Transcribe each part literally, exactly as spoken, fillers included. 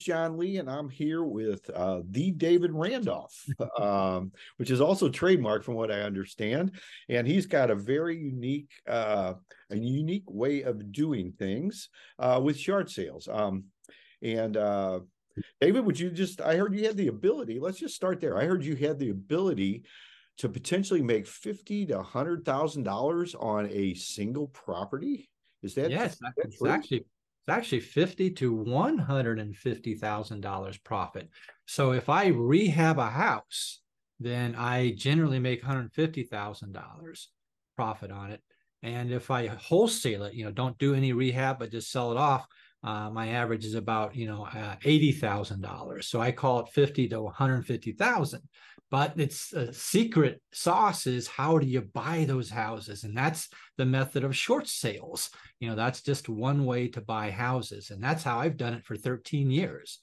John Lee, and I'm here with uh, the David Randolph, um, which is also trademarked from what I understand. And he's got a very unique, uh, a unique way of doing things uh, with short sales. Um, and uh, David, would you just? I heard you had the ability. Let's just start there. I heard you had the ability to potentially make fifty to a hundred thousand dollars on a single property. Is that, Yeah, is it's, that it's true? actually it's actually fifty to one hundred fifty thousand dollars profit. So if I rehab a house, then I generally make one hundred fifty thousand dollars profit on it. And if I wholesale it, you know, don't do any rehab, but just sell it off, uh, my average is about, you know, uh, eighty thousand dollars. So I call it fifty to one hundred fifty thousand. But it's a secret sauce is how do you buy those houses? And that's the method of short sales. You know, that's just one way to buy houses. And that's how I've done it for thirteen years.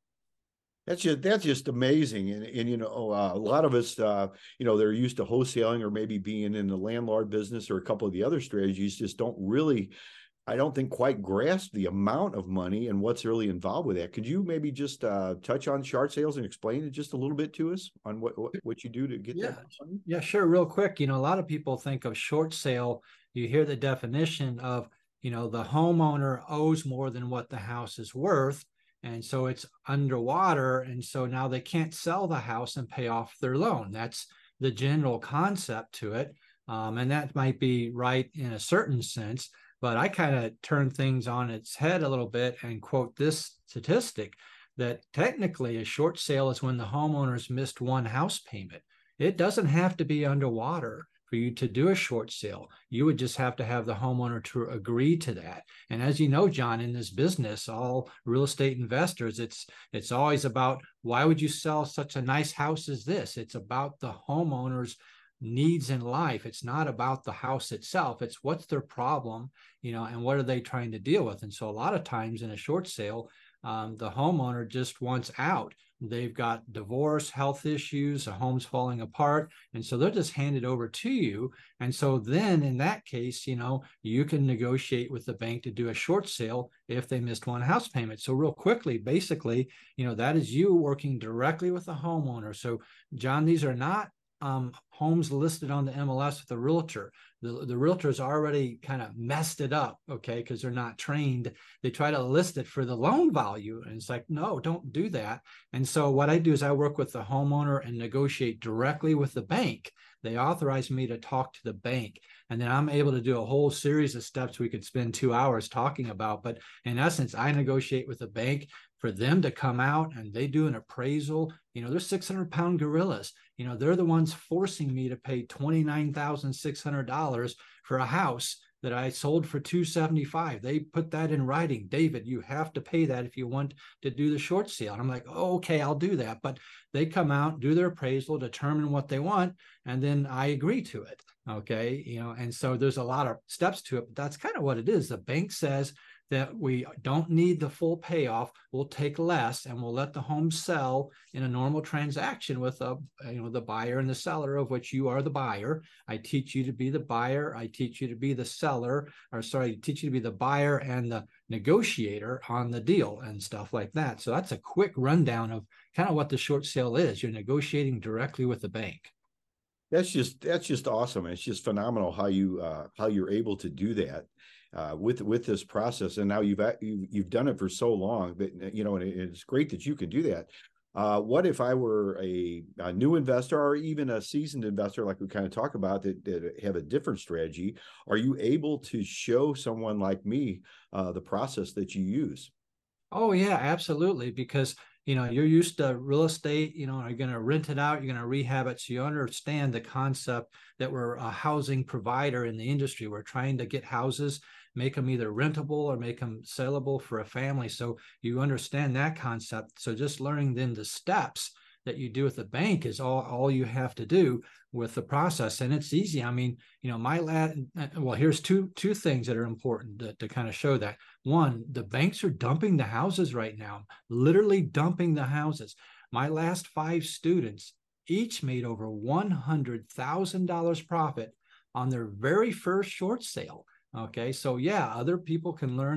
That's just that's just amazing, and and you know uh, a lot of us, uh, you know, they're used to wholesaling or maybe being in the landlord business or a couple of the other strategies. Just don't really, I don't think, quite grasp the amount of money and what's really involved with that. Could you maybe just uh, touch on short sales and explain it just a little bit to us on what what, what you do to get that Yeah. money? Yeah, sure. Real quick, you know, a lot of people think of short sale. You hear the definition of, you know, the homeowner owes more than what the house is worth. And so it's underwater. And so now they can't sell the house and pay off their loan. That's the general concept to it. Um, and that might be right in a certain sense. But I kind of turn things on its head a little bit and quote this statistic that technically a short sale is when the homeowner's missed one house payment. It doesn't have to be underwater for you to do a short sale. You would just have to have the homeowner to agree to that. And as you know, John, in this business, all real estate investors, it's it's always about why would you sell such a nice house as this? It's about the homeowner's needs in life. It's not about the house itself. It's what's their problem, you know, and what are they trying to deal with? And so a lot of times in a short sale, um, the homeowner just wants out. They've got divorce, health issues, a home's falling apart. And so they'll just hand it over to you. And so then in that case, you know, you can negotiate with the bank to do a short sale if they missed one house payment. So real quickly, basically, you know, that is you working directly with the homeowner. So John, these are not um, homes listed on the M L S with a realtor. The, the realtor's already kind of messed it up, okay, because they're not trained. They try to list it for the loan value. And it's like, no, don't do that. And so what I do is I work with the homeowner and negotiate directly with the bank. They authorize me to talk to the bank. And then I'm able to do a whole series of steps we could spend two hours talking about. But in essence, I negotiate with the bank for them to come out and they do an appraisal. You know, they're six hundred pound gorillas. You know, they're the ones forcing me to pay twenty-nine thousand six hundred dollars for a house that I sold for two seventy-five. They put that in writing. David, you have to pay that if you want to do the short sale. And I'm like, oh, okay, I'll do that. But they come out, do their appraisal, determine what they want, and then I agree to it. Okay. You know, and so there's a lot of steps to it, but that's kind of what it is. The bank says that we don't need the full payoff. We'll take less and we'll let the home sell in a normal transaction with a, you know, the buyer and the seller, of which you are the buyer. I teach you to be the buyer. I teach you to be the seller, or sorry, I teach you to be the buyer and the negotiator on the deal and stuff like that. So that's a quick rundown of kind of what the short sale is. You're negotiating directly with the bank. That's just that's just awesome. It's just phenomenal how you uh, how you're able to do that uh, with with this process. And now you've you've you've done it for so long that you know, and it's great that you can do that. Uh, what if I were a, a new investor or even a seasoned investor, like we kind of talk about, that, that have a different strategy? Are you able to show someone like me uh, the process that you use? Oh yeah, absolutely. Because you know you're used to real estate. You know, you're going to rent it out. You're going to rehab it, so you understand the concept that we're a housing provider in the industry. We're trying to get houses, make them either rentable or make them sellable for a family. So you understand that concept. So just learning then the steps that you do with the bank is all, all you have to do with the process. And it's easy. I mean, you know, my lad, well, here's two, two things that are important to, to kind of show that. One, the banks are dumping the houses right now, literally dumping the houses. My last five students each made over one hundred thousand dollars profit on their very first short sale. Okay. So yeah, other people can learn it.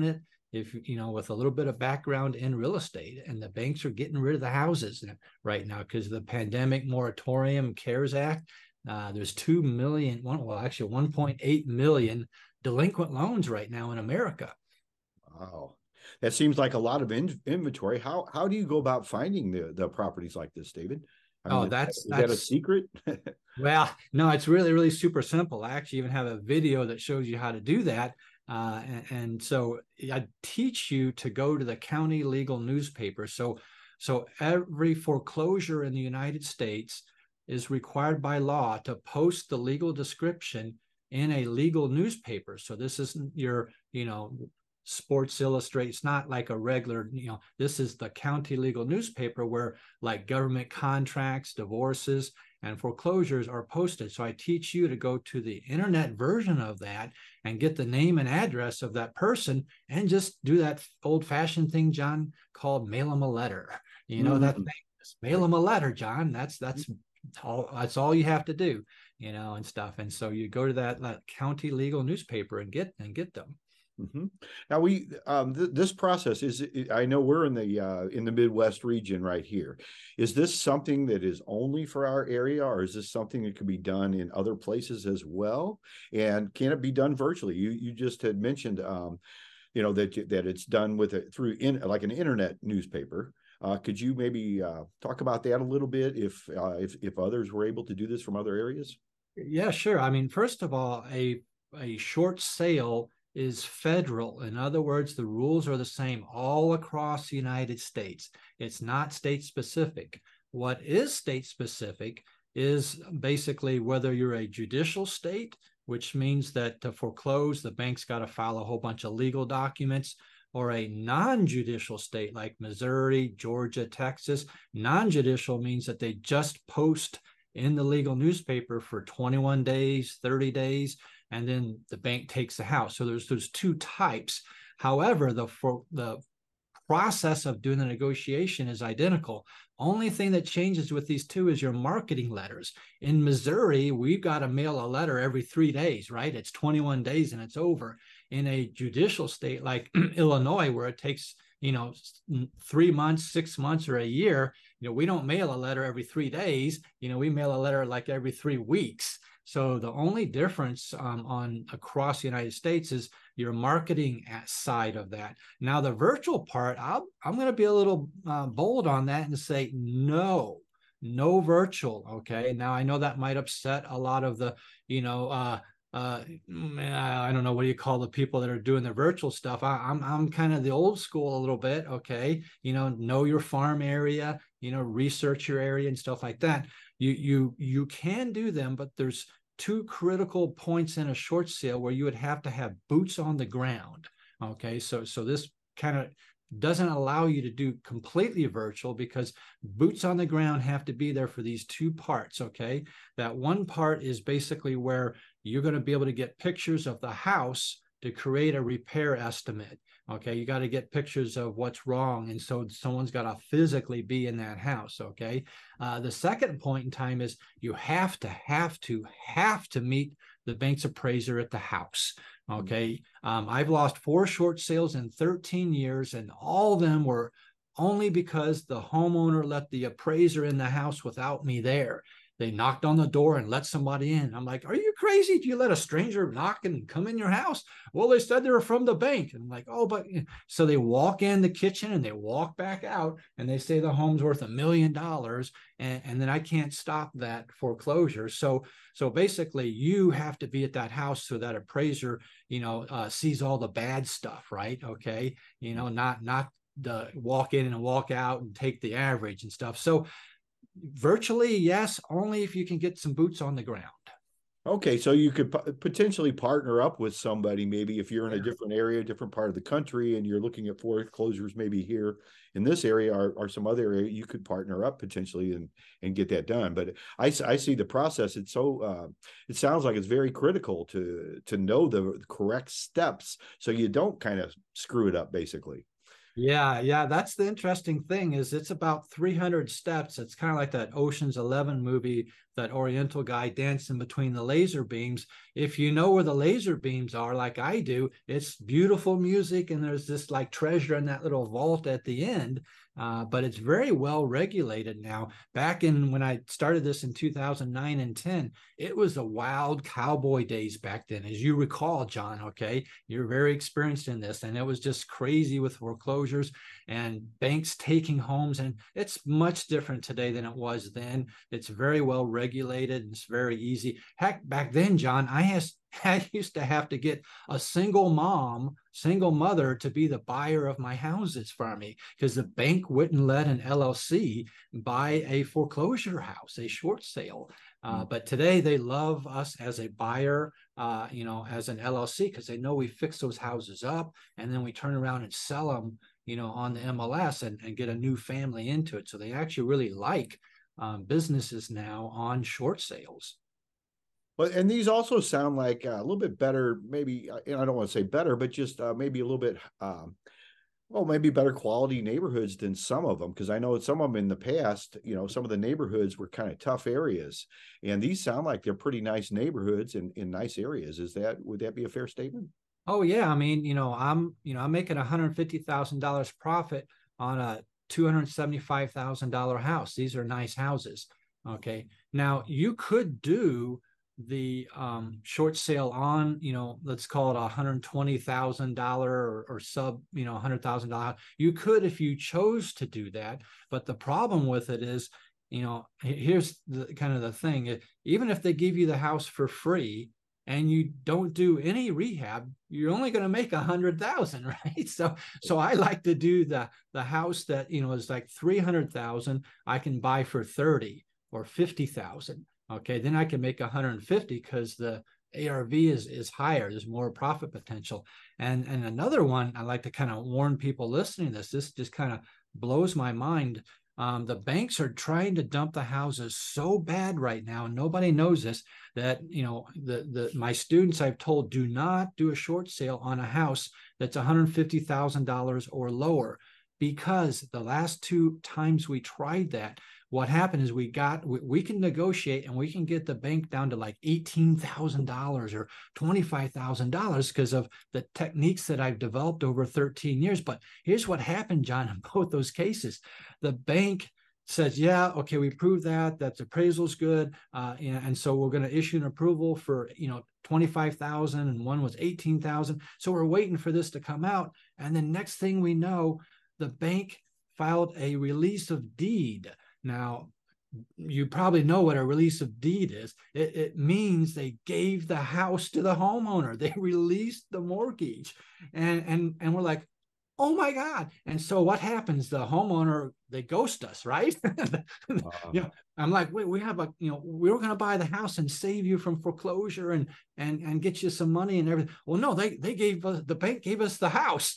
if you know, with a little bit of background in real estate, and the banks are getting rid of the houses right now because of the pandemic moratorium, CARES Act. Uh, there's two million, one, well, actually one point eight million delinquent loans right now in America. Wow. That seems like a lot of in inventory. How how do you go about finding the the properties like this, David? I mean, Oh, is, that's is that a that's secret? well, no, it's really, really super simple. I actually even have a video that shows you how to do that. Uh, and, and so I teach you to go to the county legal newspaper. So, so every foreclosure in the United States is required by law to post the legal description in a legal newspaper. So this isn't your, you know, Sports Illustrated. It's not like a regular, you know, this is the county legal newspaper where like government contracts, divorces, and foreclosures are posted. So I teach you to go to the internet version of that and get the name and address of that person and just do that old fashioned thing, John, called mail them a letter. You know, mm-hmm. that thing, just mail them a letter, John. That's, that's all, that's all you have to do, you know, and stuff. And so you go to that, that county legal newspaper and get, and get them. Mm-hmm. Now we um, th this process is, I know we're in the uh, in the Midwest region right here. Is this something that is only for our area, or is this something that could be done in other places as well? And can it be done virtually? You you just had mentioned, um, you know, that that it's done with it through in like an internet newspaper. Uh, could you maybe uh, talk about that a little bit, if uh, if if others were able to do this from other areas? Yeah, sure. I mean, first of all, a a short sale is federal. In other words, the rules are the same all across the United States. It's not state specific. What is state specific is basically whether you're a judicial state, which means that to foreclose, the bank's got to file a whole bunch of legal documents, or a non-judicial state like Missouri, Georgia, Texas. Non-judicial means that they just post in the legal newspaper for twenty-one days, thirty days, and then the bank takes the house. So there's there's two types. However, the for the process of doing the negotiation is identical. Only thing that changes with these two is your marketing letters. In Missouri, we've got to mail a letter every three days, right? It's twenty-one days and it's over. In a judicial state like Illinois, where it takes, you know, three months, six months, or a year, you know, we don't mail a letter every three days. You know, we mail a letter like every three weeks. So the only difference um, on across the United States is your marketing side of that. Now, the virtual part, I'll, I'm going to be a little uh, bold on that and say no, no virtual. Okay. Now, I know that might upset a lot of the, you know, uh, uh, I don't know, what do you call the people that are doing the virtual stuff? I, I'm I'm kind of the old school a little bit. Okay, you know, know your farm area, you know, research your area and stuff like that. You you you can do them, but there's two critical points in a short sale where you would have to have boots on the ground. Okay, so so this kind of doesn't allow you to do completely virtual, because boots on the ground have to be there for these two parts. Okay, that one part is basically where you're going to be able to get pictures of the house to create a repair estimate. Okay, you got to get pictures of what's wrong, and so someone's got to physically be in that house. Okay, uh, the second point in time is you have to have to have to meet the bank's appraiser at the house. Okay, um, I've lost four short sales in thirteen years, and all of them were only because the homeowner let the appraiser in the house without me there. They knocked on the door and let somebody in. I'm like, are you crazy? Do you let a stranger knock and come in your house? Well, they said they were from the bank. And I'm like, oh, but so they walk in the kitchen and they walk back out and they say the home's worth a million dollars. And, and then I can't stop that foreclosure. So, so basically you have to be at that house so that appraiser, you know, uh, sees all the bad stuff, right? Okay. You know, not, not the walk in and walk out and take the average and stuff. So virtually, yes, only if you can get some boots on the ground. Okay, so you could potentially partner up with somebody, maybe if you're in a different area, different part of the country, and you're looking at foreclosures maybe here in this area or, or some other area, you could partner up potentially and and get that done. But I, I see the process. It's so, uh, it sounds like it's very critical to, to know the correct steps so you don't kind of screw it up, basically. Yeah, yeah, that's the interesting thing is it's about three hundred steps. It's kind of like that Ocean's Eleven movie, that Oriental guy dancing between the laser beams. If you know where the laser beams are, like I do, it's beautiful music and there's this like treasure in that little vault at the end. Uh, but it's very well regulated now. Back in when I started this in two thousand nine and ten, it was the wild cowboy days back then, as you recall, John. Okay, you're very experienced in this, and it was just crazy with foreclosures and banks taking homes. And it's much different today than it was then. It's very well regulated and it's very easy. Heck, back then, John, I has I used to have to get a single mom, single mother to be the buyer of my houses for me because the bank wouldn't let an L L C buy a foreclosure house, a short sale. Uh, but today they love us as a buyer, uh, you know, as an L L C because they know we fix those houses up and then we turn around and sell them, you know, on the M L S and, and get a new family into it. So they actually really like um, businesses now on short sales. Well, and these also sound like uh, a little bit better, maybe, and I don't want to say better, but just uh, maybe a little bit, um, well, maybe better quality neighborhoods than some of them. Because I know some of them in the past, you know, some of the neighborhoods were kind of tough areas, and these sound like they're pretty nice neighborhoods in, in nice areas. Is that, would that be a fair statement? Oh yeah, I mean, you know, I'm, you know, I'm making one hundred fifty thousand dollars profit on a two hundred seventy-five thousand dollars house. These are nice houses. Okay. Now you could do the um, short sale on, you know, let's call it a one hundred twenty thousand dollars or, or sub, you know, one hundred thousand dollars. You could if you chose to do that. But the problem with it is, you know, here's the kind of the thing. Even if they give you the house for free, and you don't do any rehab, you're only going to make a hundred thousand, right? So, so I like to do the the house that, you know, is like three hundred thousand. I can buy for thirty or fifty thousand. Okay, then I can make one hundred fifty because the A R V is is higher. There's more profit potential. And and another one I like to kind of warn people listening to this. This just kind of blows my mind. Um, the banks are trying to dump the houses so bad right now, and nobody knows this, that, you know, the, the my students I've told, do not do a short sale on a house that's one hundred fifty thousand dollars or lower, because the last two times we tried that, what happened is we got, we, we can negotiate and we can get the bank down to like eighteen thousand dollars or twenty-five thousand dollars because of the techniques that I've developed over thirteen years. But here's what happened, John, in both those cases. The bank says, yeah, okay, we proved that, that appraisal's good. Uh, and, and so we're going to issue an approval for, you know, twenty-five thousand and one was eighteen thousand. So we're waiting for this to come out. And then next thing we know, the bank filed a release of deed. Now, you probably know what a release of deed is. It, it means they gave the house to the homeowner. They released the mortgage. And, and, and we're like, oh my God. And so what happens? The homeowner, they ghost us, right? Uh, You know, I'm like, wait, we have a, you know, we were going to buy the house and save you from foreclosure and and and get you some money and everything. Well, no, they they gave us, the bank gave us the house.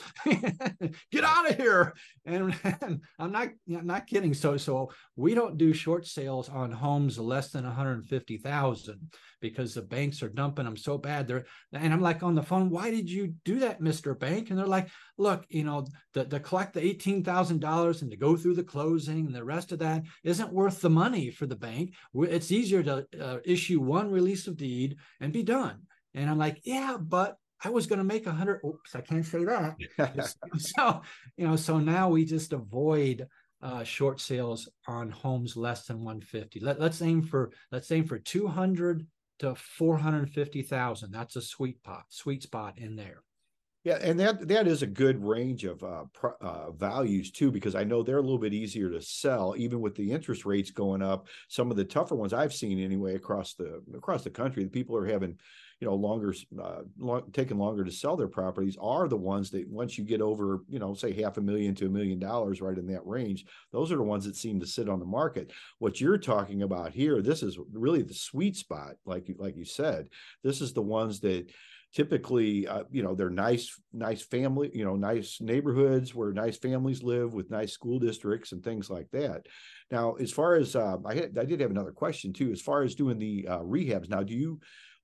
Get out of here. And, and I'm not, you know, not kidding. So so we don't do short sales on homes less than one hundred fifty thousand because the banks are dumping them so bad. They're, and I'm like on the phone, why did you do that, Mister Bank? And they're like, look, you know, to, to collect the eighteen thousand dollars and to go through the closing and the rest of that isn't worth the money for the bank. It's easier to uh, issue one release of deed and be done. And I'm like, yeah, but I was going to make a hundred. Oops, I can't say that. So, you know, so now we just avoid uh, short sales on homes less than one hundred fifty. Let, let's aim for, let's aim for two hundred to four hundred fifty thousand. That's a sweet pot, sweet spot in there. Yeah, and that that is a good range of uh, pr- uh, values too, because I know they're a little bit easier to sell, even with the interest rates going up. Some of the tougher ones I've seen anyway across the across the country, the people are having, you know, longer, uh, long, taking longer to sell their properties are the ones that once you get over, you know, say half a million to a million dollars, right in that range, those are the ones that seem to sit on the market. What you're talking about here, this is really the sweet spot, like you like you said. This is the ones that typically, uh, you know, they're nice, nice family, you know, nice neighborhoods where nice families live with nice school districts and things like that. Now, as far as uh, I had, I did have another question too. As far as doing the uh, rehabs, now, do you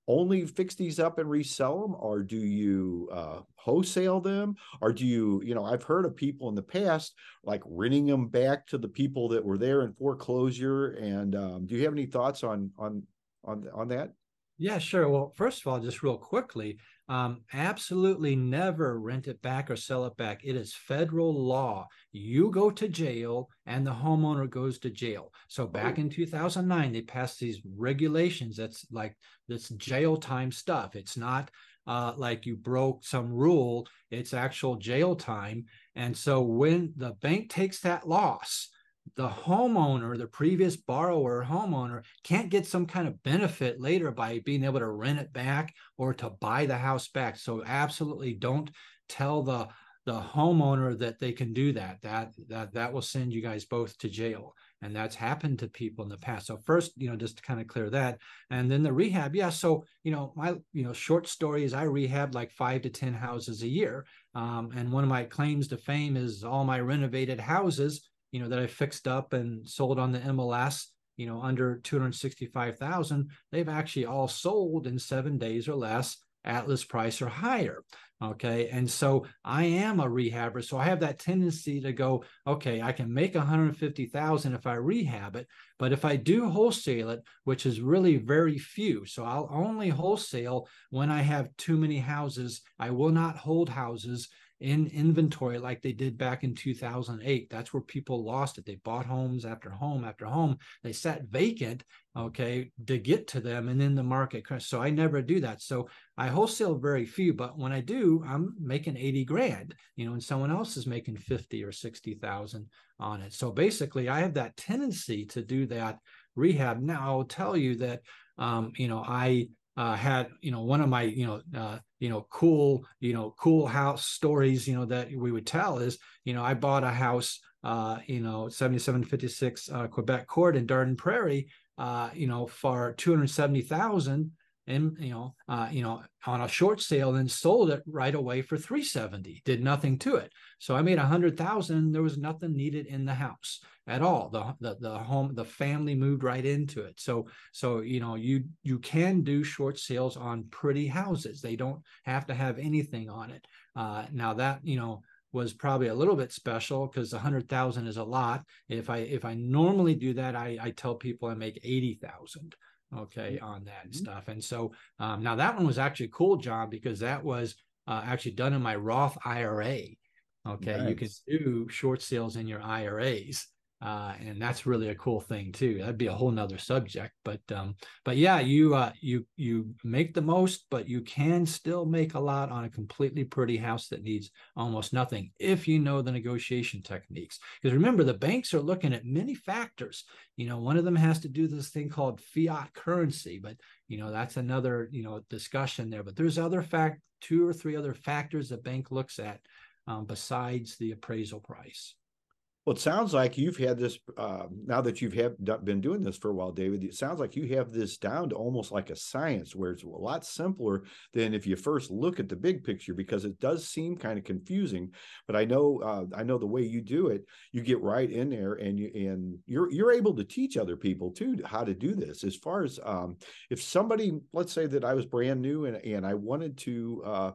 only fix these up and resell them, or do you uh, wholesale them, or do you, you know, I've heard of people in the past like renting them back to the people that were there in foreclosure. And um, do you have any thoughts on on on on that? Yeah, sure. Well, first of all, just real quickly, um, absolutely never rent it back or sell it back. It is federal law. You go to jail and the homeowner goes to jail. So back Oh. in two thousand nine, they passed these regulations. That's like this jail time stuff. It's not uh, like you broke some rule. It's actual jail time. And so when the bank takes that loss, the homeowner, the previous borrower homeowner, can't get some kind of benefit later by being able to rent it back or to buy the house back. So absolutely don't tell the the homeowner that they can do that. That that that will send you guys both to jail. And that's happened to people in the past. So first, you know, just to kind of clear that. And then the rehab, yeah. So, you know, my, you know, short story is I rehab like five to ten houses a year. Um, and one of my claims to fame is all my renovated houses, you know, that I fixed up and sold on the M L S, you know, under two hundred sixty-five thousand, they've actually all sold in seven days or less at list price or higher. Okay. And so I am a rehabber. So I have that tendency to go, okay, I can make one hundred fifty thousand if I rehab it. But if I do wholesale it, which is really very few, so I'll only wholesale when I have too many houses. I will not hold houses in inventory like they did back in two thousand eight. That's where people lost it. They bought homes after home after home. They sat vacant, okay, to get to them, and then the market crashed. So I never do that. So I wholesale very few, but when I do, I'm making eighty grand, you know, and someone else is making fifty or sixty thousand on it. So basically I have that tendency to do that rehab. Now I'll tell you that, um, you know, I uh, had, you know, one of my, you know, uh, you know, cool, you know, cool house stories, you know, that we would tell is, you know, I bought a house, uh, you know, seventy-seven fifty-six uh, Quebec Court in Garden Prairie, uh, you know, for two hundred seventy thousand, and, you know, uh, you know, on a short sale, and sold it right away for three seventy, did nothing to it. So I made a hundred thousand. There was nothing needed in the house at all. The, the, the home, the family moved right into it. So, so, you know, you, you can do short sales on pretty houses. They don't have to have anything on it. Uh, now that, you know, was probably a little bit special because a hundred thousand is a lot. If I, if I normally do that, I, I tell people I make eighty thousand. Okay, on that and stuff. And so um, now that one was actually cool, John, because that was uh, actually done in my Roth I R A. Okay, nice. You can do short sales in your I R As. Uh, and that's really a cool thing too. That'd be a whole nother subject, but um, but yeah, you uh, you you make the most, but you can still make a lot on a completely pretty house that needs almost nothing if you know the negotiation techniques. Because remember, the banks are looking at many factors. You know, one of them has to do this thing called fiat currency, but you know that's another you know discussion there. But there's other fact, two or three other factors the bank looks at um, besides the appraisal price. Well, it sounds like you've had this, uh, now that you've have been doing this for a while, David, it sounds like you have this down to almost like a science, where it's a lot simpler than if you first look at the big picture, because it does seem kind of confusing. But I know, uh, I know the way you do it, you get right in there, and you and you're you're able to teach other people too how to do this. As far as um, if somebody, let's say that I was brand new and and I wanted to uh,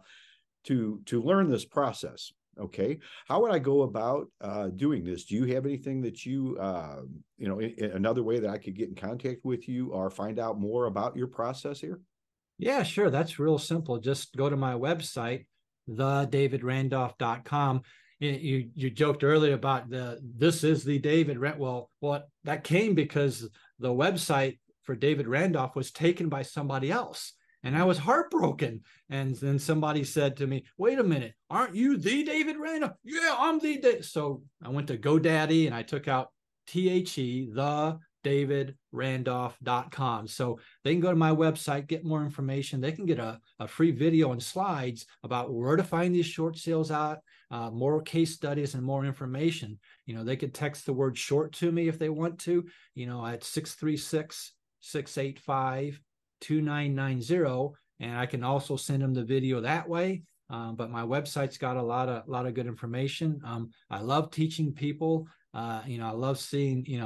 to to learn this process. Okay, how would I go about uh, doing this? Do you have anything that you, uh, you know, another way that I could get in contact with you or find out more about your process here? Yeah, sure. That's real simple. Just go to my website, the david randolph dot com. You you joked earlier about the this is the David Rand. Well, what that came because the website for David Randolph was taken by somebody else. And I was heartbroken. And then somebody said to me, wait a minute, aren't you the David Randolph? Yeah, I'm the David. So I went to GoDaddy and I took out T H E, the david randolph dot com. So they can go to my website, get more information. They can get a, a free video and slides about where to find these short sales out, uh, more case studies and more information. You know, they could text the word short to me if they want to, you know, at six three six, six eight five, two nine nine zero, and I can also send them the video that way. Um, but my website's got a lot of lot of good information. Um, I love teaching people. Uh, you know, I love seeing you know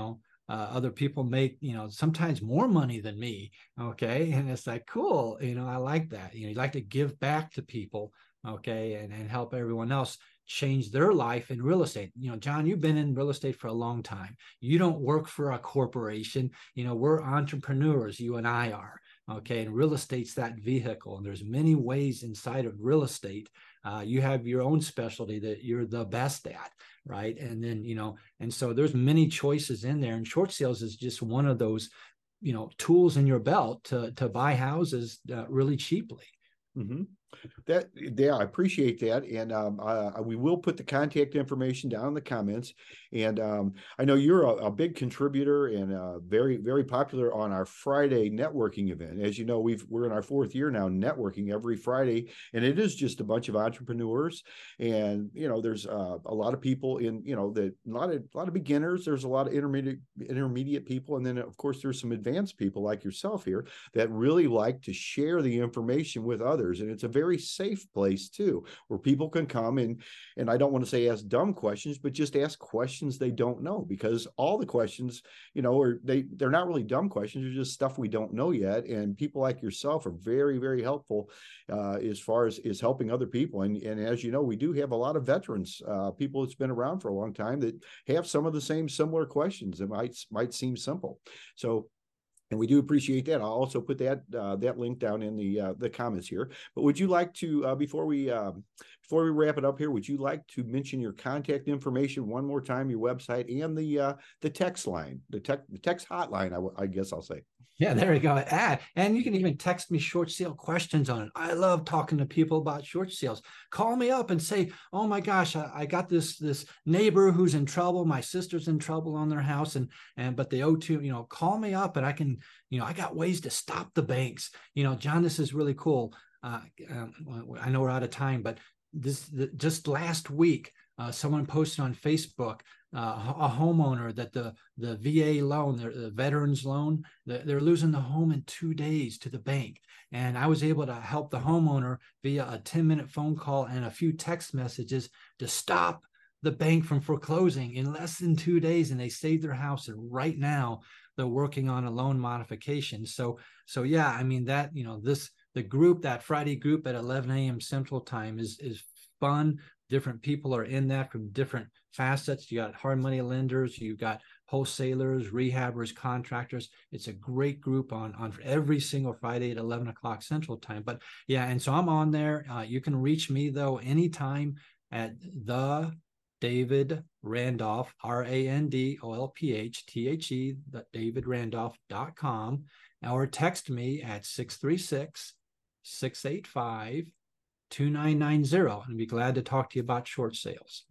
Uh, other people make, you know, sometimes more money than me. Okay. And it's like, cool. You know, I like that. You know, you like to give back to people. Okay. And, and help everyone else change their life in real estate. You know, John, you've been in real estate for a long time. You don't work for a corporation. You know, we're entrepreneurs, you and I are. Okay. And real estate's that vehicle. And there's many ways inside of real estate. Uh, you have your own specialty that you're the best at, right? And then, you know, and so there's many choices in there. And short sales is just one of those, you know, tools in your belt to, to buy houses uh, really cheaply. Mm-hmm. That, yeah, I appreciate that. And um, uh, we will put the contact information down in the comments. And um, I know you're a, a big contributor and uh, very, very popular on our Friday networking event. As you know, we've, we're in our fourth year now networking every Friday, and it is just a bunch of entrepreneurs. And, you know, there's uh, a lot of people in, you know, that a lot of, a lot of beginners, there's a lot of intermediate, intermediate people. And then of course, there's some advanced people like yourself here that really like to share the information with others. And it's a very safe place too, where people can come and, and I don't want to say ask dumb questions, but just ask questions they don't know, because all the questions, you know, are they, they're not really dumb questions. They're just stuff we don't know yet. And people like yourself are very, very helpful uh, as far as is helping other people. And, and as you know, we do have a lot of veterans, uh, people that's been around for a long time that have some of the same similar questions that might, might seem simple. So, and we do appreciate that. I'll also put that uh, that link down in the uh, the comments here. But would you like to uh, before we uh, before we wrap it up here, would you like to mention your contact information one more time, your website, and the uh, the text line, the, tech, the text hotline? I, I guess I'll say. Yeah, there you go. Ah, and you can even text me short sale questions on it. I love talking to people about short sales. Call me up and say, oh my gosh, I, I got this this neighbor who's in trouble. My sister's in trouble on their house, and and but they owe to, you know, call me up and I can, you know, I got ways to stop the banks. You know, John, this is really cool. Uh, um, I know we're out of time, but this the, just last week, uh, someone posted on Facebook, uh, a homeowner that the the V A loan, the, the veterans loan, the, they're losing the home in two days to the bank. And I was able to help the homeowner via a ten minute phone call and a few text messages to stop the bank from foreclosing in less than two days. And they saved their house. And right now they're working on a loan modification. So, so yeah, I mean that, you know, this, the group, that Friday group at eleven a m Central Time is, is fun. Different people are in that from different facets. You got hard money lenders, you got wholesalers, rehabbers, contractors. It's a great group on, on every single Friday at eleven o'clock Central Time. But yeah, and so I'm on there. Uh, you can reach me though anytime at the David Randolph, R A N D O L P H T H E, david randolph dot com, or text me at six three six, six eight five, two nine nine zero. And I'd be glad to talk to you about short sales.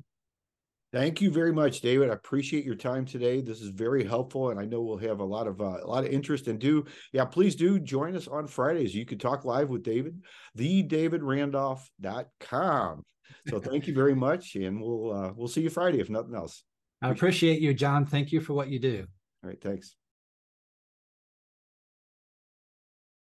Thank you very much, David. I appreciate your time today. This is very helpful, and I know we'll have a lot of uh, a lot of interest. And do, yeah, please do join us on Fridays. You could talk live with David, the david randolph dot com. So thank you very much, and we'll uh, we'll see you Friday if nothing else. I appreciate you, John. Thank you for what you do. All right, thanks.